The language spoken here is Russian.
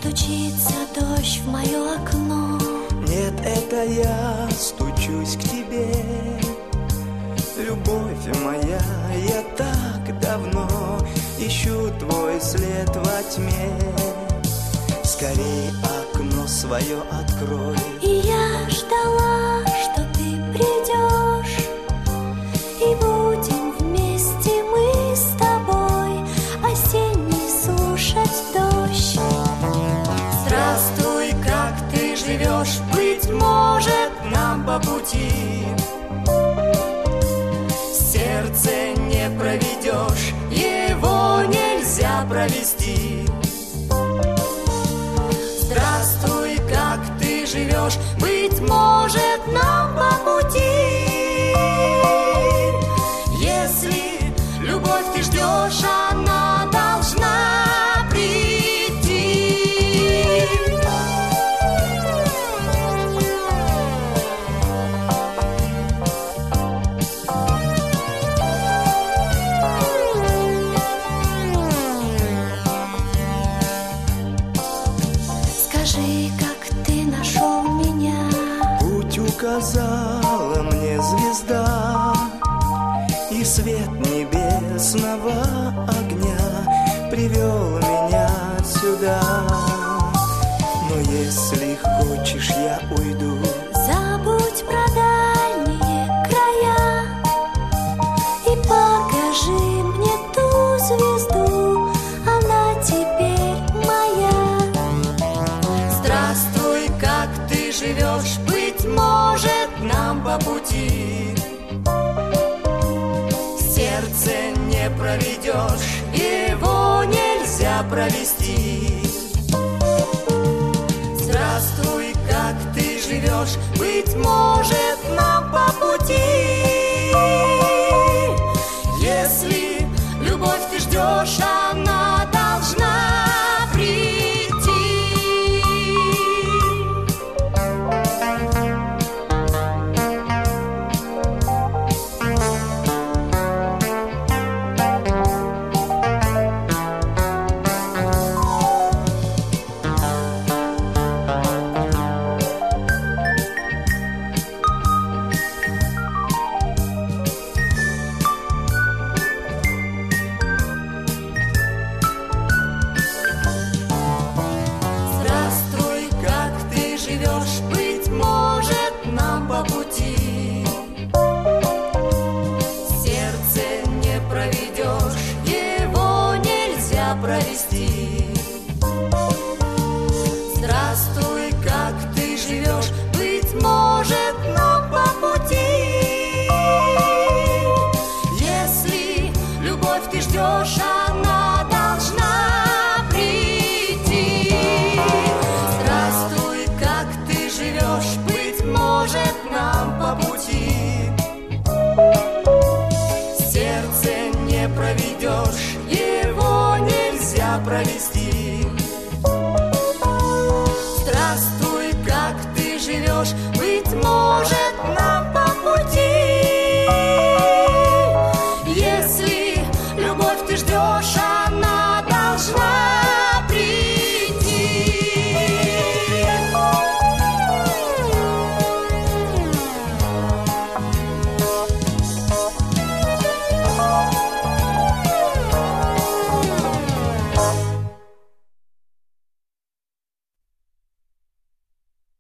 стучится дождь в мое окно. Нет, это я стучусь к тебе. Любовь моя, я так давно ищу твой след во тьме. Скорей окно свое открой. И я ждала, что ты придешь, и будем вместе мы с тобой осенний сушить дождь. Здравствуй, как ты живешь? Быть может, нам по пути. Сердце не проведешь, его нельзя провести. Здравствуй, как ты живешь? Быть может, нам по пути. Если любовь ты ждешь, она должна прийти. Скажи, как ты нашел меня? Путь указала мне звезда, и свет небесного огня привел меня сюда. Но если хочешь, я уйду. Забудь про дальние края и покажи мне ту звезду, она теперь моя. Здравствуй, как ты живешь? Быть может, нам по пути. Сердце не проведешь, его нельзя провести. Здравствуй, как ты живешь? Быть может, нам по пути. Если любовь ты ждешь, она должна прийти. Здравствуй, как ты живешь? Быть может, нам по пути. Сердце не проведешь, его нельзя провести. Здравствуй, как ты живешь? Быть может, нам по пути. Если любовь ты ждешь, она должна прийти. Здравствуй, как ты живешь? Быть может, нам по пути. Сердце не проведешь, его нельзя провести. Здравствуй, как ты живешь?